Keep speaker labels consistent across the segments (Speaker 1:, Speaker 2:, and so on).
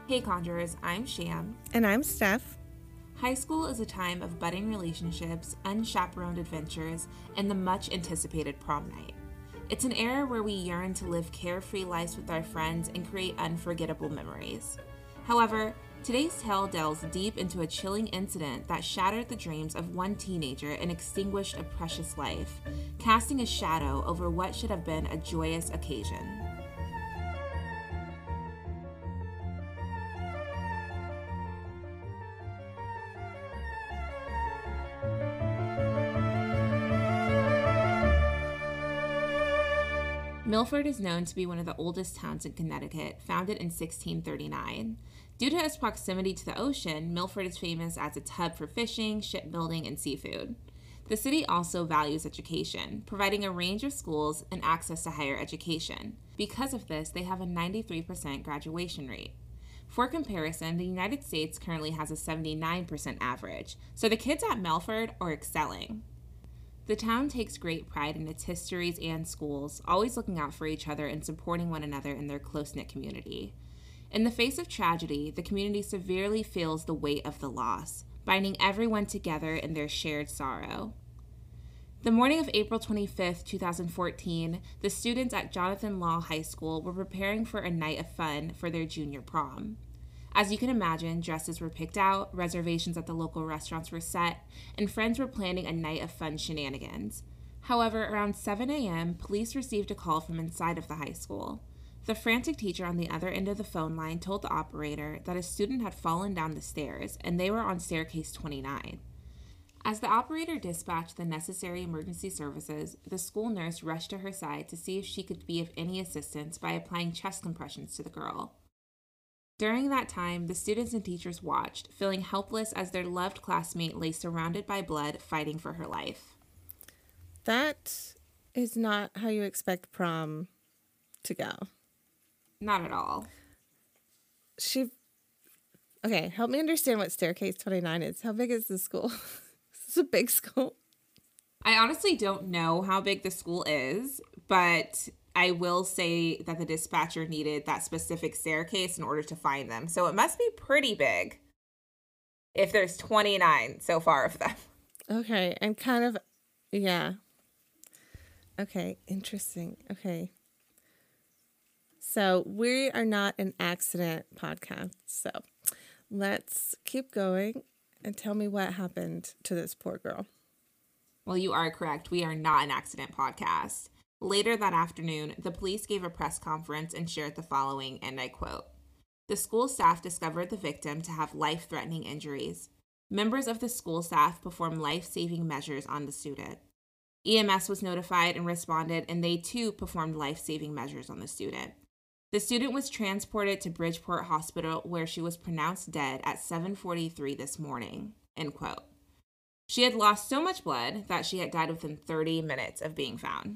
Speaker 1: Hey Conjurers, I'm Sham.
Speaker 2: And I'm Steph.
Speaker 1: High school is a time of budding relationships, unchaperoned adventures, and the much anticipated prom night. It's an era where we yearn to live carefree lives with our friends and create unforgettable memories. However, today's tale delves deep into a chilling incident that shattered the dreams of one teenager and extinguished a precious life, casting a shadow over what should have been a joyous occasion. Milford is known to be one of the oldest towns in Connecticut, founded in 1639. Due to its proximity to the ocean, Milford is famous as its hub for fishing, shipbuilding, and seafood. The city also values education, providing a range of schools and access to higher education. Because of this, they have a 93% graduation rate. For comparison, the United States currently has a 79% average, so the kids at Milford are excelling. The town takes great pride in its histories and schools, always looking out for each other and supporting one another in their close-knit community. In the face of tragedy, the community severely feels the weight of the loss, binding everyone together in their shared sorrow. The morning of April 25, 2014, the students at Jonathan Law High School were preparing for a night of fun for their junior prom. As you can imagine, dresses were picked out, reservations at the local restaurants were set, and friends were planning a night of fun shenanigans. However, around 7 a.m., police received a call from inside of the high school. The frantic teacher on the other end of the phone line told the operator that a student had fallen down the stairs, and they were on staircase 29. As the operator dispatched the necessary emergency services, the school nurse rushed to her side to see if she could be of any assistance by applying chest compressions to the girl. During that time, the students and teachers watched, feeling helpless as their loved classmate lay surrounded by blood, fighting for her life.
Speaker 2: That is not how you expect prom to go.
Speaker 1: Not at all.
Speaker 2: Okay, help me understand what Staircase 29 is. How big is the school? This is a big school.
Speaker 1: I honestly don't know how big the school is, but I will say that the dispatcher needed that specific staircase in order to find them. So it must be pretty big if there's 29 so far of them.
Speaker 2: Okay, and kind of, yeah. Okay, interesting. Okay. So we are not an accident podcast. So let's keep going and tell me what happened to this poor girl.
Speaker 1: Well, you are correct. We are not an accident podcast. Later that afternoon, the police gave a press conference and shared the following, and I quote, "The school staff discovered the victim to have life-threatening injuries. Members of the school staff performed life-saving measures on the student. EMS was notified and responded, and they too performed life-saving measures on the student. The student was transported to Bridgeport Hospital, where she was pronounced dead at 7:43 this morning," end quote. She had lost so much blood that she had died within 30 minutes of being found.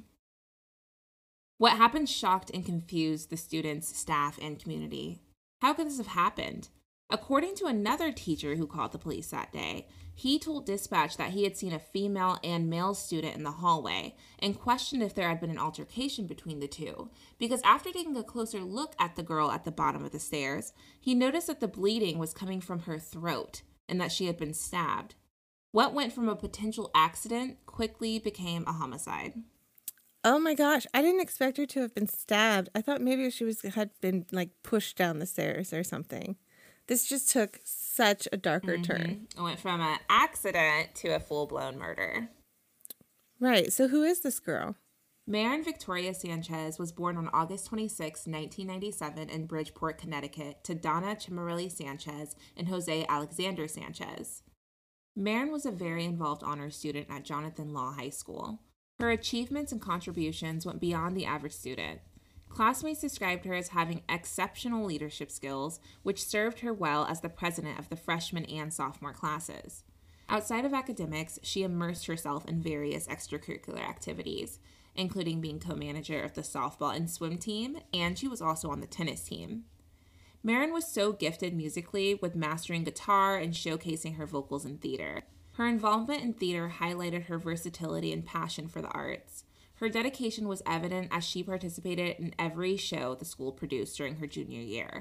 Speaker 1: What happened shocked and confused the students, staff, and community. How could this have happened? According to another teacher who called the police that day, he told dispatch that he had seen a female and male student in the hallway and questioned if there had been an altercation between the two, because after taking a closer look at the girl at the bottom of the stairs, he noticed that the bleeding was coming from her throat and that she had been stabbed. What went from a potential accident quickly became a homicide.
Speaker 2: Oh my gosh, I didn't expect her to have been stabbed. I thought maybe she had been like pushed down the stairs or something. This just took such a darker turn.
Speaker 1: It went from an accident to a full-blown murder.
Speaker 2: Right, so who is this girl?
Speaker 1: Maren Victoria Sanchez was born on August 26, 1997 in Bridgeport, Connecticut, to Donna Chimarelli Sanchez and Jose Alexander Sanchez. Maren was a very involved honors student at Jonathan Law High School. Her achievements and contributions went beyond the average student. Classmates described her as having exceptional leadership skills, which served her well as the president of the freshman and sophomore classes. Outside of academics, she immersed herself in various extracurricular activities, including being co-manager of the softball and swim team, and she was also on the tennis team. Maren was so gifted musically, with mastering guitar and showcasing her vocals in theater. Her involvement in theater highlighted her versatility and passion for the arts. Her dedication was evident as she participated in every show the school produced during her junior year,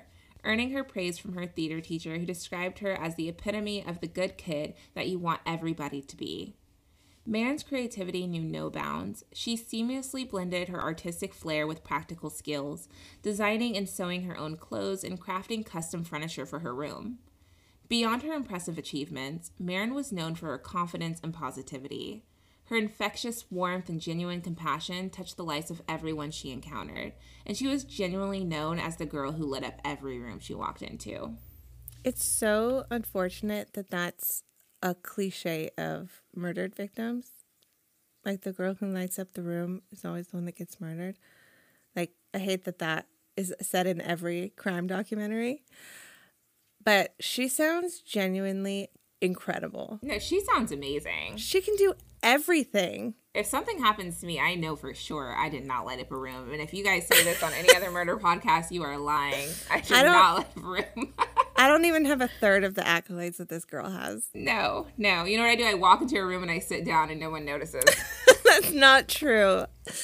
Speaker 1: earning her praise from her theater teacher, who described her as the epitome of the good kid that you want everybody to be. Marin's creativity knew no bounds. She seamlessly blended her artistic flair with practical skills, designing and sewing her own clothes and crafting custom furniture for her room. Beyond her impressive achievements, Marin was known for her confidence and positivity. Her infectious warmth and genuine compassion touched the lives of everyone she encountered, and she was genuinely known as the girl who lit up every room she walked into.
Speaker 2: It's so unfortunate that that's a cliche of murdered victims. Like, the girl who lights up the room is always the one that gets murdered. Like, I hate that that is said in every crime documentary. But she sounds genuinely incredible.
Speaker 1: No, she sounds amazing.
Speaker 2: She can do everything.
Speaker 1: If something happens to me, I know for sure I did not light up a room. And if you guys say this on any other murder podcast, you are lying. I did not light up a room.
Speaker 2: I don't even have a third of the accolades that this girl has.
Speaker 1: No. You know what I do? I walk into a room and I sit down and no one notices.
Speaker 2: That's not true.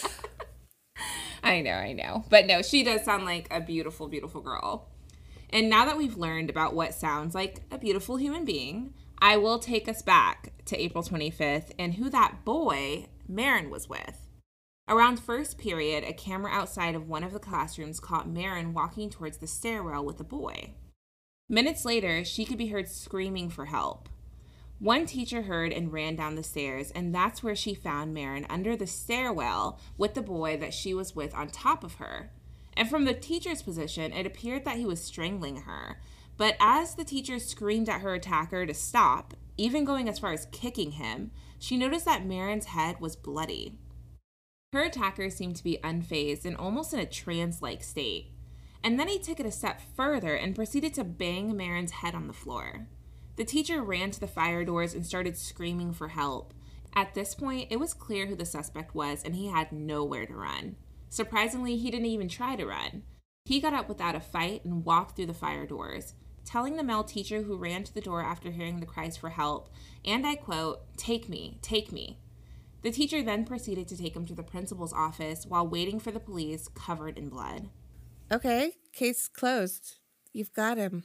Speaker 1: I know. But no, she does sound like a beautiful, beautiful girl. And now that we've learned about what sounds like a beautiful human being, I will take us back to April 25th and who that boy, Marin, was with. Around first period, a camera outside of one of the classrooms caught Marin walking towards the stairwell with a boy. Minutes later, she could be heard screaming for help. One teacher heard and ran down the stairs, and that's where she found Marin under the stairwell with the boy that she was with on top of her. And from the teacher's position, it appeared that he was strangling her. But as the teacher screamed at her attacker to stop, even going as far as kicking him, she noticed that Marin's head was bloody. Her attacker seemed to be unfazed and almost in a trance-like state. And then he took it a step further and proceeded to bang Marin's head on the floor. The teacher ran to the fire doors and started screaming for help. At this point, it was clear who the suspect was, and he had nowhere to run. Surprisingly, he didn't even try to run. He got up without a fight and walked through the fire doors, telling the male teacher who ran to the door after hearing the cries for help, and I quote, "Take me, take me." The teacher then proceeded to take him to the principal's office while waiting for the police, covered in blood.
Speaker 2: Okay, case closed. You've got him.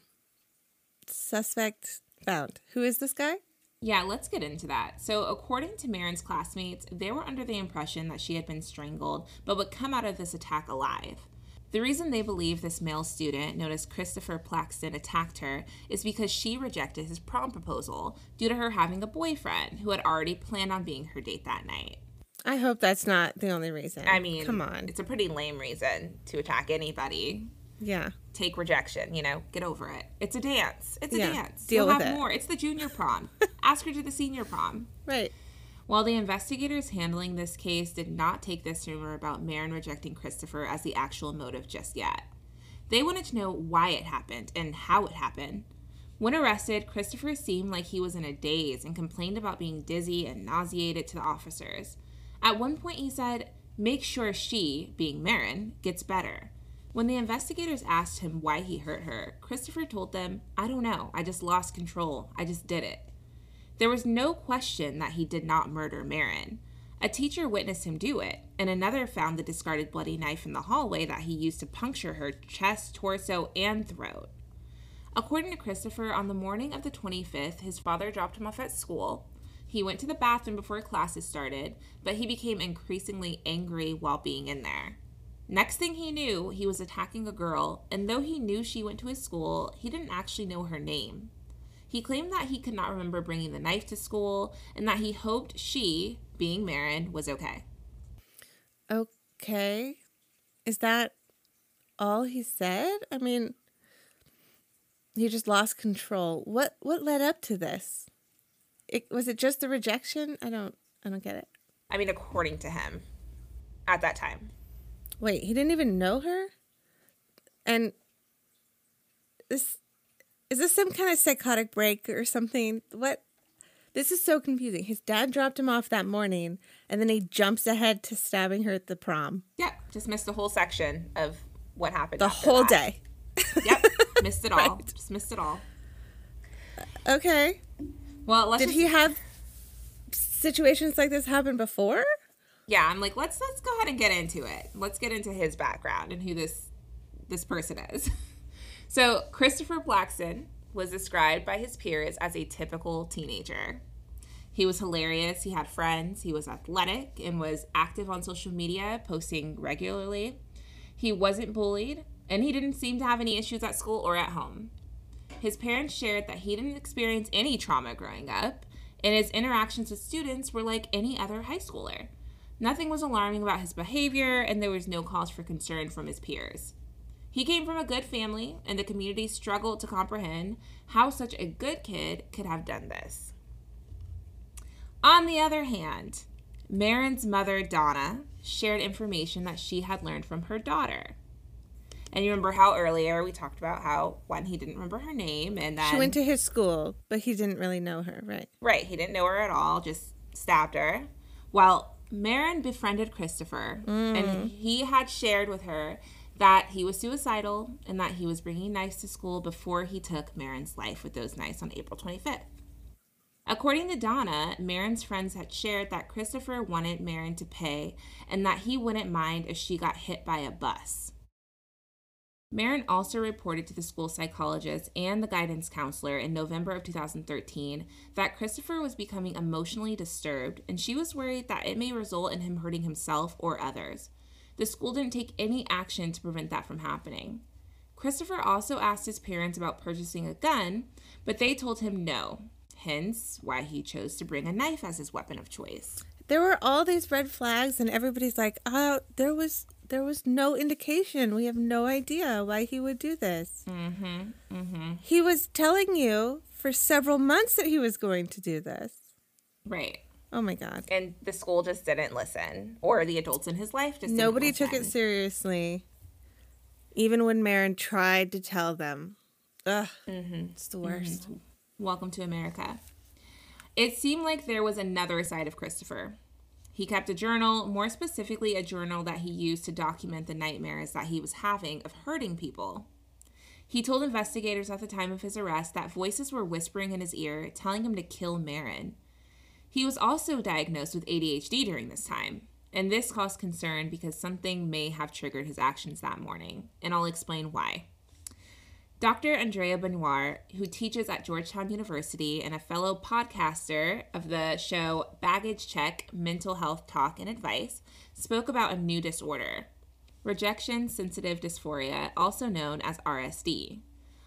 Speaker 2: Suspect found. Who is this guy?
Speaker 1: Yeah, let's get into that. So according to Marin's classmates, they were under the impression that she had been strangled, but would come out of this attack alive. The reason they believe this male student, known as Christopher Plaxton, attacked her is because she rejected his prom proposal due to her having a boyfriend who had already planned on being her date that night.
Speaker 2: I hope that's not the only reason.
Speaker 1: I mean,
Speaker 2: come on.
Speaker 1: It's a pretty lame reason to attack anybody.
Speaker 2: Yeah.
Speaker 1: Take rejection, get over it. It's a dance. It's a dance.
Speaker 2: Deal with it.
Speaker 1: We'll have more. It's the junior prom. Ask her to the senior prom.
Speaker 2: Right.
Speaker 1: While the investigators handling this case did not take this rumor about Marin rejecting Christopher as the actual motive just yet. They wanted to know why it happened and how it happened. When arrested, Christopher seemed like he was in a daze and complained about being dizzy and nauseated to the officers. At one point he said, "Make sure she," being Marin, "gets better." When the investigators asked him why he hurt her, Christopher told them, "I don't know. I just lost control. I just did it." There was no question that he did not murder Marin. A teacher witnessed him do it, and another found the discarded bloody knife in the hallway that he used to puncture her chest, torso, and throat. According to Christopher, on the morning of the 25th, his father dropped him off at school. He went to the bathroom before classes started, but he became increasingly angry while being in there. Next thing he knew, he was attacking a girl, and though he knew she went to his school, he didn't actually know her name. He claimed that he could not remember bringing the knife to school, and that he hoped she, being Marin, was okay.
Speaker 2: Okay. Is that all he said? I mean, he just lost control. What led up to this? Was it just the rejection? I don't get it.
Speaker 1: I mean, according to him, at that time.
Speaker 2: Wait, he didn't even know her? And is this some kind of psychotic break or something? What? This is so confusing. His dad dropped him off that morning, and then he jumps ahead to stabbing her at the prom.
Speaker 1: Yeah, just missed the whole section of what happened.
Speaker 2: The whole day.
Speaker 1: Yep, missed it all.
Speaker 2: Right.
Speaker 1: Just missed it all.
Speaker 2: Okay.
Speaker 1: Well,
Speaker 2: did he have situations like this happen before?
Speaker 1: Yeah, I'm like, let's go ahead and get into it. Let's get into his background and who this person is. So Christopher Blackson was described by his peers as a typical teenager. He was hilarious. He had friends. He was athletic and was active on social media, posting regularly. He wasn't bullied, and he didn't seem to have any issues at school or at home. His parents shared that he didn't experience any trauma growing up, and his interactions with students were like any other high schooler. Nothing was alarming about his behavior, and there was no cause for concern from his peers. He came from a good family, and the community struggled to comprehend how such a good kid could have done this. On the other hand, Marin's mother, Donna, shared information that she had learned from her daughter. And you remember how earlier we talked about how, one, he didn't remember her name, and then...
Speaker 2: She went to his school, but he didn't really know her, right?
Speaker 1: Right, he didn't know her at all, just stabbed her. Well, Marin befriended Christopher, and he had shared with her that he was suicidal and that he was bringing knives to school before he took Marin's life with those knives on April 25th. According to Donna, Marin's friends had shared that Christopher wanted Marin to pay and that he wouldn't mind if she got hit by a bus. Marin also reported to the school psychologist and the guidance counselor in November of 2013 that Christopher was becoming emotionally disturbed, and she was worried that it may result in him hurting himself or others. The school didn't take any action to prevent that from happening. Christopher also asked his parents about purchasing a gun, but they told him no, hence why he chose to bring a knife as his weapon of choice.
Speaker 2: There were all these red flags, and everybody's like, there was no indication. We have no idea why he would do this. He was telling you for several months that he was going to do this.
Speaker 1: Right.
Speaker 2: Oh, my God.
Speaker 1: And the school just didn't listen, or the adults in his life just
Speaker 2: Nobody
Speaker 1: didn't listen.
Speaker 2: took it seriously, even when Marin tried to tell them. Ugh, it's the worst.
Speaker 1: Welcome to America. It seemed like there was another side of Christopher. He kept a journal, more specifically a journal that he used to document the nightmares that he was having of hurting people. He told investigators at the time of his arrest that voices were whispering in his ear, telling him to kill Marin. He was also diagnosed with ADHD during this time, and this caused concern because something may have triggered his actions that morning, and I'll explain why. Dr. Andrea Benoit, who teaches at Georgetown University and a fellow podcaster of the show Baggage Check, Mental Health Talk and Advice, spoke about a new disorder, rejection-sensitive dysphoria, also known as RSD.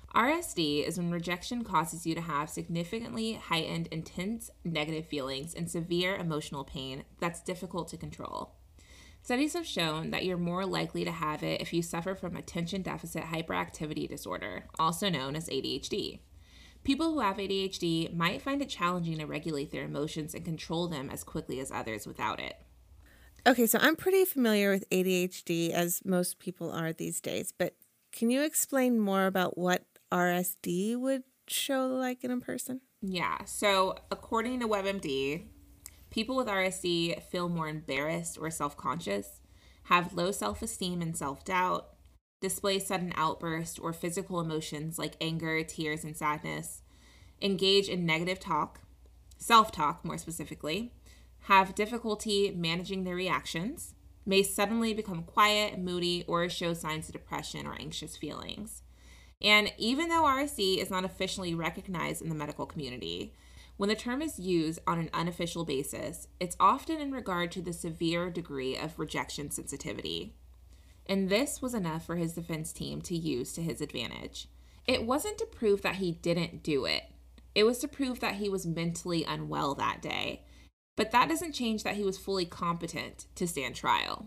Speaker 1: RSD is when rejection causes you to have significantly heightened, intense negative feelings and severe emotional pain that's difficult to control. Studies have shown that you're more likely to have it if you suffer from attention deficit hyperactivity disorder, also known as ADHD. People who have ADHD might find it challenging to regulate their emotions and control them as quickly as others without it.
Speaker 2: Okay, so I'm pretty familiar with ADHD, as most people are these days, but can you explain more about what RSD would show like in a person?
Speaker 1: Yeah, so according to WebMD, people with RSD feel more embarrassed or self-conscious, have low self-esteem and self-doubt, display sudden outbursts or physical emotions like anger, tears, and sadness, engage in negative talk, self-talk more specifically, have difficulty managing their reactions, may suddenly become quiet, moody, or show signs of depression or anxious feelings. And even though RSD is not officially recognized in the medical community, when the term is used on an unofficial basis, it's often in regard to the severe degree of rejection sensitivity. And this was enough for his defense team to use to his advantage. It wasn't to prove that he didn't do it. It was to prove that he was mentally unwell that day. But that doesn't change that he was fully competent to stand trial.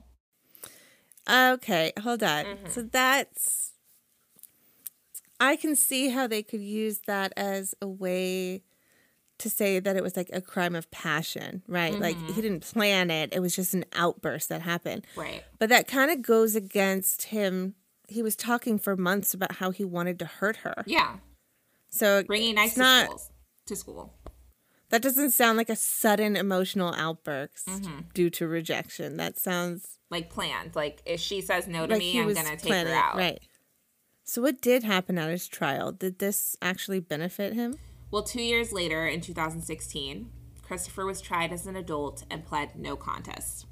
Speaker 2: Okay, hold on. So I can see how they could use that as a way to say that it was like a crime of passion, right? Like he didn't plan it. It was just an outburst that happened.
Speaker 1: Right.
Speaker 2: But that kind of goes against him. He was talking for months about how he wanted to hurt her.
Speaker 1: Yeah.
Speaker 2: So
Speaker 1: bringing knives to school.
Speaker 2: That doesn't sound like a sudden emotional outburst due to rejection. That sounds
Speaker 1: like planned. Like if she says no to me, I'm going to take her out.
Speaker 2: Right. So what did happen at his trial? Did this actually benefit him?
Speaker 1: Well, 2 years later, in 2016, Christopher was tried as an adult and pled no contest.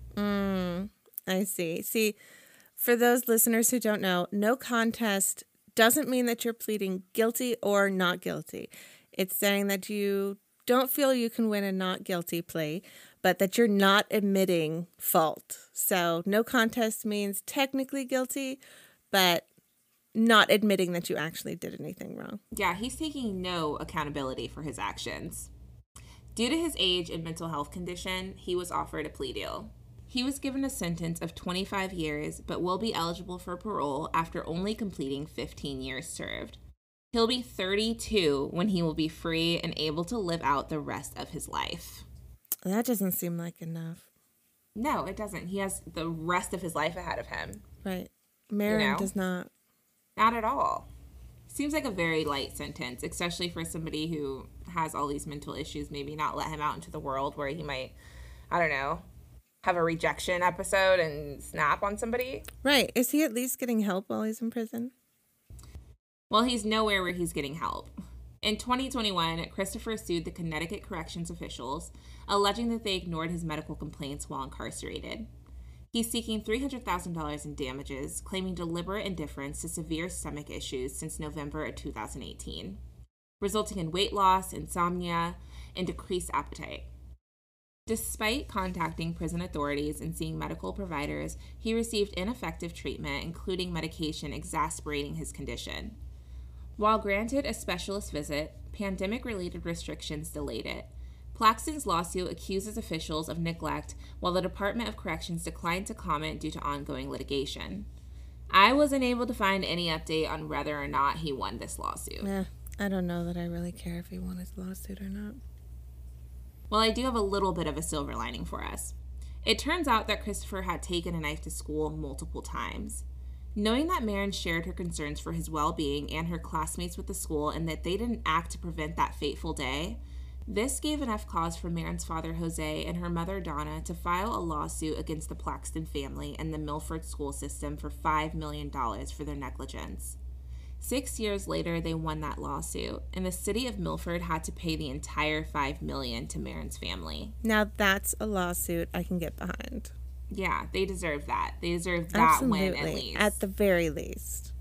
Speaker 2: I see. See, for those listeners who don't know, no contest doesn't mean that you're pleading guilty or not guilty. It's saying that you don't feel you can win a not guilty plea, but that you're not admitting fault. So no contest means technically guilty, but not admitting that you actually did anything wrong.
Speaker 1: Yeah, he's taking no accountability for his actions. Due to his age and mental health condition, he was offered a plea deal. He was given a sentence of 25 years, but will be eligible for parole after only completing 15 years served. He'll be 32 when he will be free and able to live out the rest of his life.
Speaker 2: That doesn't seem like enough.
Speaker 1: No, it doesn't. He has the rest of his life ahead of him.
Speaker 2: Right. Marin does not.
Speaker 1: Not at all. Seems like a very light sentence, especially for somebody who has all these mental issues. Maybe not let him out into the world where he might, I don't know, have a rejection episode and snap on somebody.
Speaker 2: Right. Is he at least getting help while he's in prison?
Speaker 1: Well, he's nowhere where he's getting help. In 2021, Christopher sued the Connecticut corrections officials, alleging that they ignored his medical complaints while incarcerated. He's seeking $300,000 in damages, claiming deliberate indifference to severe stomach issues since November of 2018, resulting in weight loss, insomnia, and decreased appetite. Despite contacting prison authorities and seeing medical providers, he received ineffective treatment, including medication exacerbating his condition. While granted a specialist visit, pandemic-related restrictions delayed it. Plaxton's lawsuit accuses officials of neglect, while the Department of Corrections declined to comment due to ongoing litigation. I wasn't able to find any update on whether or not he won this lawsuit.
Speaker 2: I don't know that I really care if he won his lawsuit or not.
Speaker 1: Well, I do have a little bit of a silver lining for us. It turns out that Christopher had taken a knife to school multiple times. Knowing that Marin shared her concerns for his well-being and her classmates with the school and that they didn't act to prevent that fateful day, this gave enough cause for Marin's father, Jose, and her mother, Donna, to file a lawsuit against the Plaxton family and the Milford school system for $5 million for their negligence. 6 years later, they won that lawsuit, and the city of Milford had to pay the entire $5 million to Marin's family.
Speaker 2: Now that's a lawsuit I can get behind.
Speaker 1: Yeah, they deserve that. They deserve that win at least.
Speaker 2: At the very least.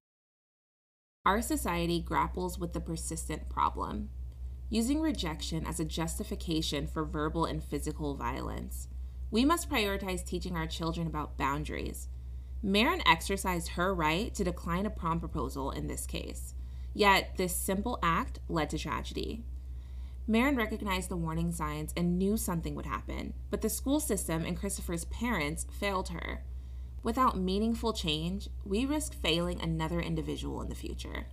Speaker 1: Our society grapples with the persistent problem, using rejection as a justification for verbal and physical violence. We must prioritize teaching our children about boundaries. Marin exercised her right to decline a prom proposal in this case, yet this simple act led to tragedy. Marin recognized the warning signs and knew something would happen, but the school system and Christopher's parents failed her. Without meaningful change, we risk failing another individual in the future.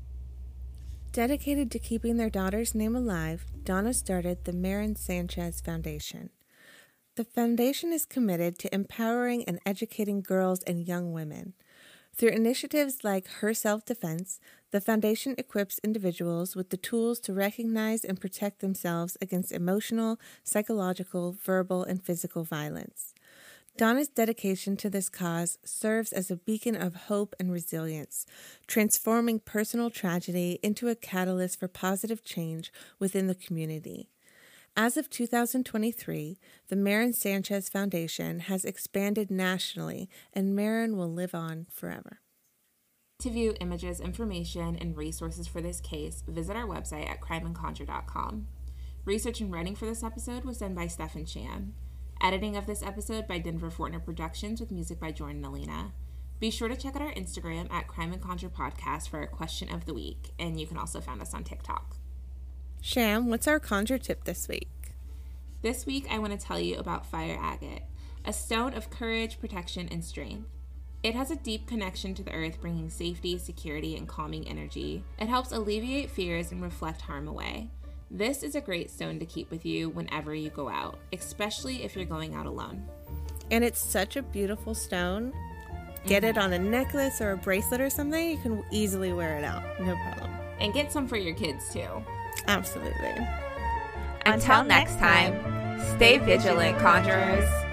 Speaker 2: Dedicated to keeping their daughter's name alive, Donna started the Marin Sanchez Foundation. The foundation is committed to empowering and educating girls and young women. Through initiatives like Her Self-Defense, the foundation equips individuals with the tools to recognize and protect themselves against emotional, psychological, verbal, and physical violence. Donna's dedication to this cause serves as a beacon of hope and resilience, transforming personal tragedy into a catalyst for positive change within the community. As of 2023, the Marin Sanchez Foundation has expanded nationally, and Marin will live on forever.
Speaker 1: To view images, information, and resources for this case, visit our website at crimeandconjure.com. Research and writing for this episode was done by Stefan Chan. Editing of this episode by Denver Fortner Productions with music by Jordan Alina. Be sure to check out our Instagram at Crime and Conjure Podcast for our question of the week, and you can also find us on TikTok.
Speaker 2: Sham, what's our conjure tip this week?
Speaker 1: This week, I want to tell you about fire agate, a stone of courage, protection, and strength. It has a deep connection to the earth, bringing safety, security, and calming energy. It helps alleviate fears and reflect harm away. This is a great stone to keep with you whenever you go out, especially if you're going out alone.
Speaker 2: And it's such a beautiful stone. Get it on a necklace or a bracelet or something, you can easily wear it out. No problem.
Speaker 1: And get some for your kids, too.
Speaker 2: Absolutely.
Speaker 3: Until next time, stay vigilant, conjurers.